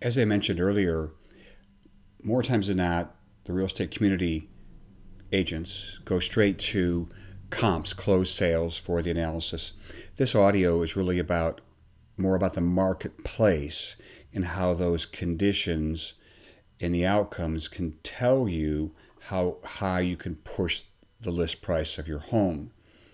As I mentioned earlier, more times than not, the real estate community agents go straight to comps, closed sales for the analysis. This audio is really about more about the marketplace and how those conditions and the outcomes can tell you how high you can push the list price of your home.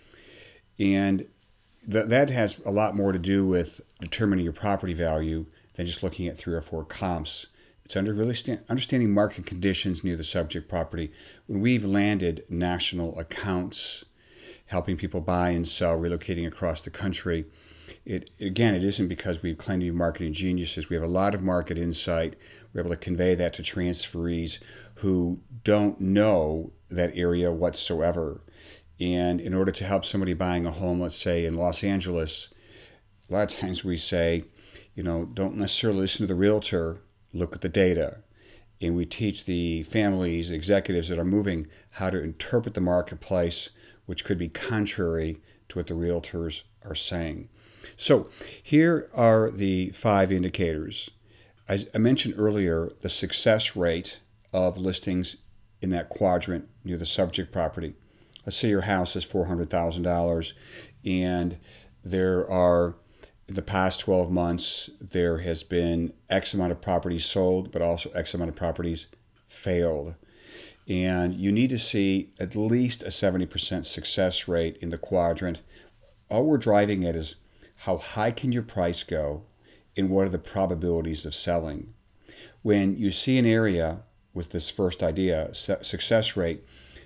And that has a lot more to do with determining your property value than just looking at 3 or 4 comps. It's understanding market conditions near the subject property. When we've landed national accounts, helping people buy and sell, relocating across the country, it isn't because we claim to be marketing geniuses. We have a lot of market insight. We're able to convey that to transferees who don't know that area whatsoever. And in order to help somebody buying a home, let's say in Los Angeles, a lot of times we say, don't necessarily listen to the realtor, look at the data. And we teach the families, executives that are moving how to interpret the marketplace, which could be contrary to what the realtors are saying. So here are the 5 indicators. As I mentioned earlier, the success rate of listings in that quadrant near the subject property. Let's say your house is $400,000 and there are, in the past 12 months, there has been X amount of properties sold, but also X amount of properties failed. And you need to see at least a 70% success rate in the quadrant. All we're driving at is how high can your price go and what are the probabilities of selling. When you see an area with this first idea, success rate,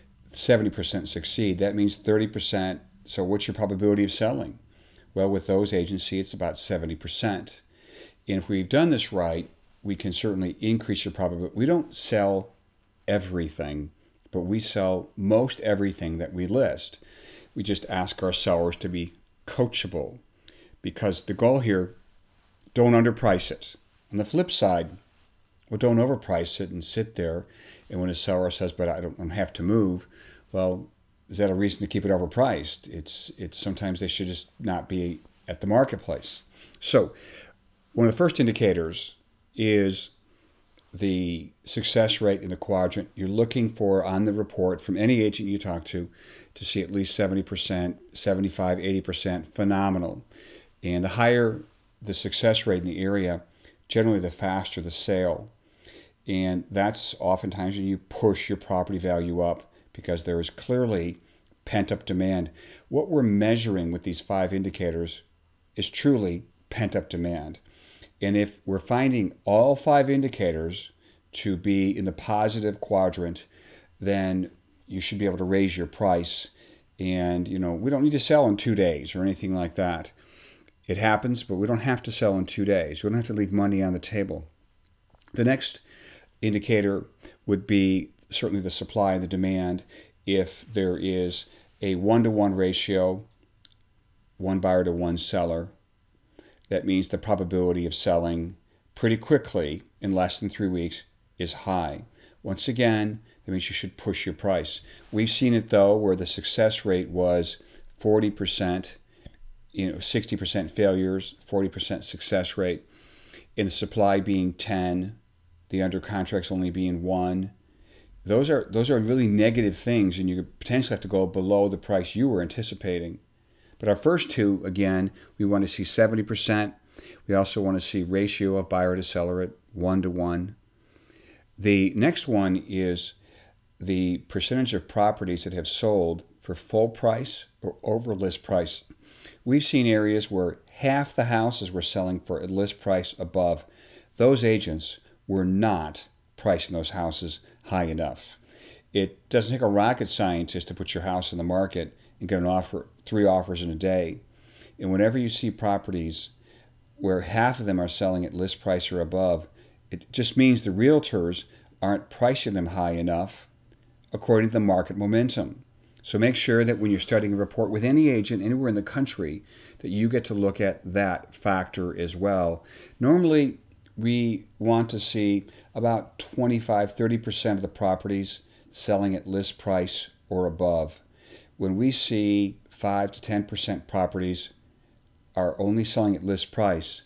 70% succeed, that means 30%. So what's your probability of selling? Well, with those agencies, it's about 70%. And if we've done this right, we can certainly increase your probability. We don't sell everything, but we sell most everything that we list. We just ask our sellers to be coachable, because the goal here, don't underprice it. On the flip side, well, don't overprice it and sit there. And when a seller says, but I don't have to move, well, is that a reason to keep it overpriced? It's sometimes they should just not be at the marketplace. So one of the first indicators is the success rate in the quadrant. You're looking for on the report from any agent you talk to see at least 70%, 75, 80%, phenomenal. And the higher the success rate in the area, generally the faster the sale. And that's oftentimes when you push your property value up, because there is clearly pent-up demand. What we're measuring with these 5 indicators is truly pent-up demand. And if we're finding all 5 indicators to be in the positive quadrant, then you should be able to raise your price. And, we don't need to sell in 2 days or anything like that. It happens, but we don't have to sell in 2 days. We don't have to leave money on the table. The next indicator would be certainly the supply and the demand. If there is a 1-to-1 ratio, 1 buyer to 1 seller, that means the probability of selling pretty quickly in less than 3 weeks is high. Once again, that means you should push your price. We've seen it though where the success rate was 40%, 60% failures, 40% success rate, and the supply being 10, the under contracts only being 1. Those are really negative things, and you could potentially have to go below the price you were anticipating. But our first 2, again, we want to see 70%. We also want to see ratio of buyer to seller at 1-to-1. The next one is the percentage of properties that have sold for full price or over list price. We've seen areas where half the houses were selling for a list price above. Those agents were not pricing those houses high enough. It doesn't take a rocket scientist to put your house in the market and get an offer, 3 offers in a day. And whenever you see properties where half of them are selling at list price or above, it just means the realtors aren't pricing them high enough according to the market momentum. So make sure that when you're starting a report with any agent anywhere in the country, that you get to look at that factor as well. Normally, we want to see about 25-30% of the properties selling at list price or above. When we see 5 to 10% properties are only selling at list price,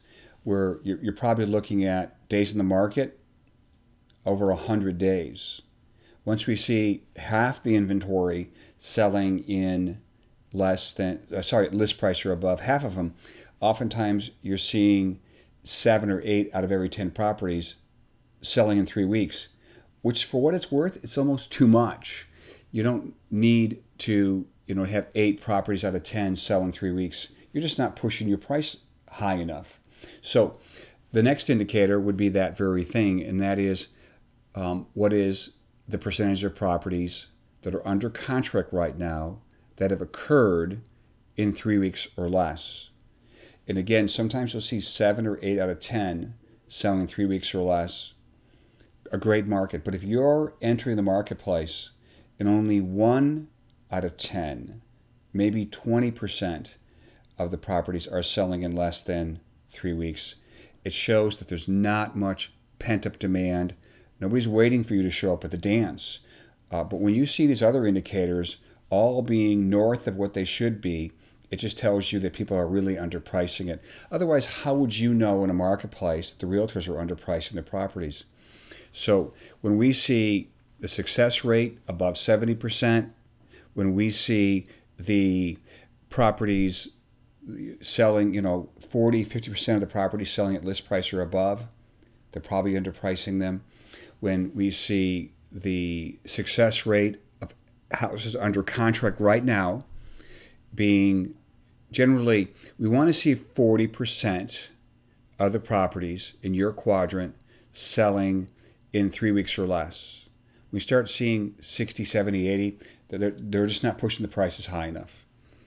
where you're probably looking at days in the market over 100 days. Once we see half the inventory selling in list price or above, half of them, oftentimes you're seeing 7 or 8 out of every 10 properties selling in 3 weeks, which for what it's worth, it's almost too much. You don't need to, have 8 properties out of 10 sell in 3 weeks. You're just not pushing your price high enough. So the next indicator would be that very thing, and that is what is the percentage of properties that are under contract right now that have occurred in 3 weeks or less. And again, sometimes you'll see 7 or 8 out of 10 selling in 3 weeks or less. A great market. But if you're entering the marketplace and only 1 out of 10, maybe 20% of the properties are selling in less than 3 weeks, it shows that there's not much pent-up demand. Nobody's waiting for you to show up at the dance. But when you see these other indicators all being north of what they should be, it just tells you that people are really underpricing it. Otherwise, how would you know in a marketplace that the realtors are underpricing their properties? So when we see the success rate above 70%, when we see the properties selling, 40-50% of the properties selling at list price or above, they're probably underpricing them. When we see the success rate of houses under contract right now being generally, we want to see 40% of the properties in your quadrant selling in 3 weeks or less. We start seeing 60, 70, 80, they're just not pushing the prices high enough.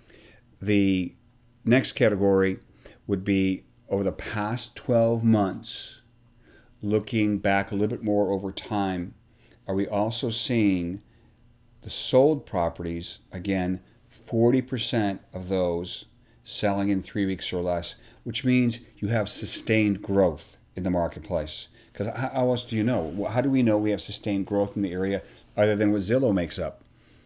The next category would be over the past 12 months, looking back a little bit more over time, are we also seeing the sold properties, again, 40% of those selling in 3 weeks or less, which means you have sustained growth in the marketplace. Because how else do you know? How do we know we have sustained growth in the area other than what Zillow makes up?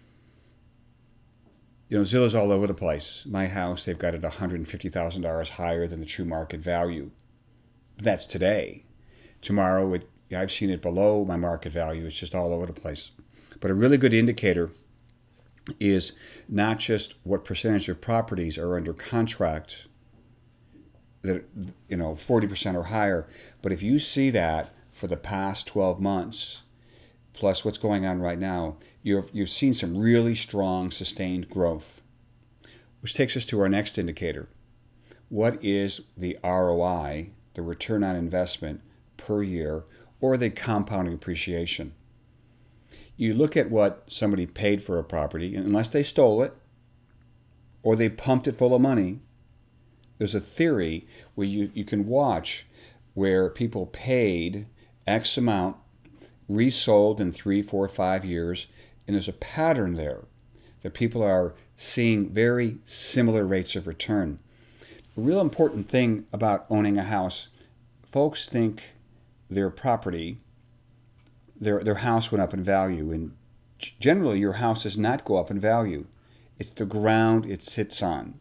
Zillow's all over the place. My house, they've got it $150,000 higher than the true market value. That's today. Tomorrow, I've seen it below my market value. It's just all over the place. But a really good indicator is not just what percentage of properties are under contract that 40% or higher, but if you see that for the past 12 months plus what's going on right now, you've seen some really strong sustained growth, which takes us to our next indicator. What is the ROI, the return on investment per year, or the compounding appreciation? You look at what somebody paid for a property, and unless they stole it or they pumped it full of money, there's a theory where you can watch where people paid X amount, resold in 3, 4, 5 years, and there's a pattern there that people are seeing very similar rates of return. The real important thing about owning a house, folks think their property, their house went up in value, and generally your house does not go up in value. It's the ground it sits on.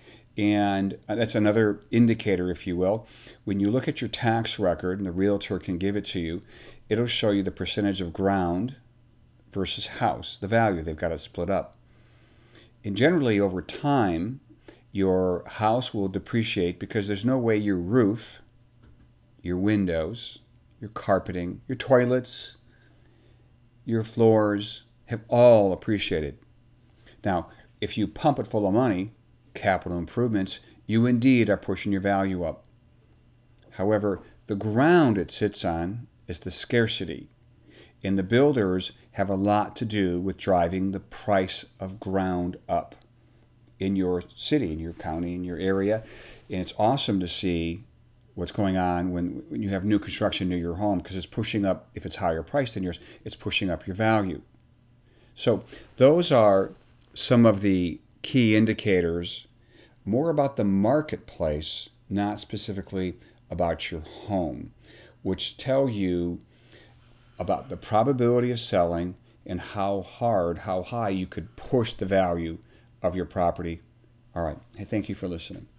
And that's another indicator, if you will. When you look at your tax record, and the realtor can give it to you, it'll show you the percentage of ground versus house, the value. They've got it split up. And generally, over time, your house will depreciate because there's no way your roof, your windows, your carpeting, your toilets, your floors have all appreciated. Now, if you pump it full of money, capital improvements, you indeed are pushing your value up. However, the ground it sits on is the scarcity, and the builders have a lot to do with driving the price of ground up in your city, in your county, in your area. And it's awesome to see what's going on when you have new construction near your home, because it's pushing up, if it's higher priced than yours, it's pushing up your value. So those are some of the key indicators, more about the marketplace, not specifically about your home, which tell you about the probability of selling and how high you could push the value of your property. All right. Hey, thank you for listening.